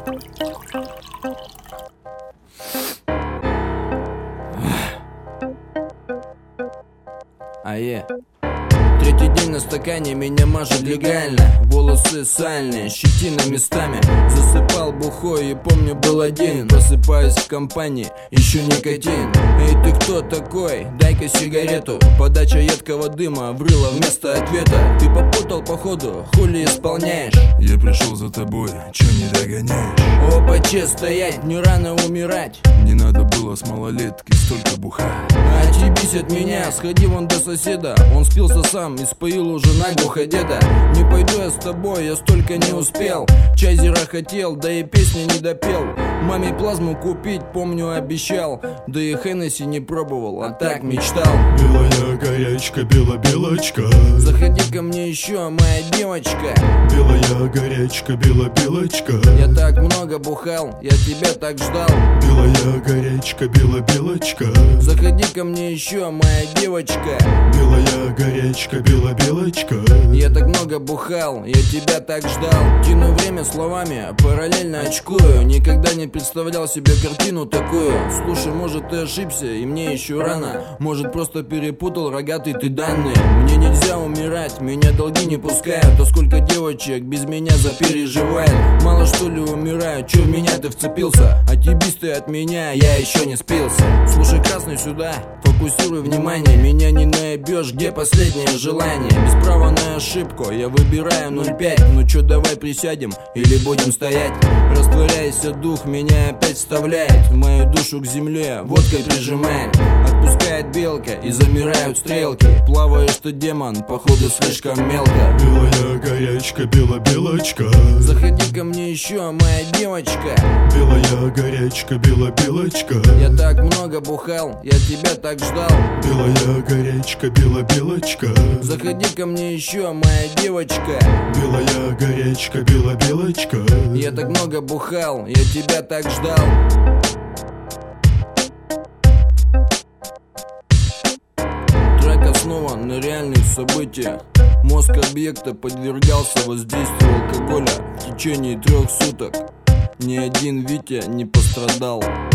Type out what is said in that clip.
Третий день на стакане, меня мажет легально. Волосы сальные, щетина местами. Засыпал бухой и помню был один. Просыпаюсь в компании, ищу никотин. Эй, ты кто такой? Дай-ка сигарету. Подача едкого дыма врыла вместо ответа. Ты попутал походу, хули исполняешь? Я пришел за тобой, чё не догоняешь? Опаче стоять, не рано умирать. Не надо было с малолетки столько бухать. Отъебись от меня, сходи вон до соседа. Он спился сам и споил уже наглухо деда. Не пойду я с тобой, я столько не успел. Чайзера хотел, да и песни не допел. Маме плазму купить, помню, обещал. Да и Хеннесси не пробовал, а так мечтал. Белая горячка, белочка. Заходи ко мне еще, моя девочка. Белая горячка, белочка. Я так много бухал, я тебя так ждал. Белая горячка, белочка. Заходи ко мне еще, моя девочка. Белая горячка, белочка. Я так много бухал, я тебя так ждал. Тяну время словами, параллельно очкую. Никогда не представлял себе картину такую. Слушай, может ты ошибся и мне еще рано. Может просто перепутал рогатый ты данные. Мне нельзя умирать, меня долги не пускают. А сколько девочек без меня запереживает. Мало что ли умираю, чё в меня ты вцепился? Отъебись ты от меня, я еще не спился. Слушай, красный, сюда, фокусируй внимание. Меня не наебешь, где последнее желание? Без права на ошибку, я выбираю 0,5. Ну чё, давай присядем или будем стоять? Растворяйся, дух меня опять вставляет в мою душу к земле, водкой прижимает. Отпускает белка и замирают стрелки. Плаваешь ты, демон, походу слишком мелко. Белая горячка, белочка. Заходи ко мне еще, моя девочка. Белая горячка, белочка. Я так много бухал, я тебя так ждал. Белая горячка, белочка. Заходи ко мне еще, моя девочка. Белая горячка, белочка. Я так много бухал, я тебя так ждал. Трек основан на реальных событиях. Мозг объекта подвергался воздействию алкоголя в течение 3 суток. Ни один Витя не пострадал.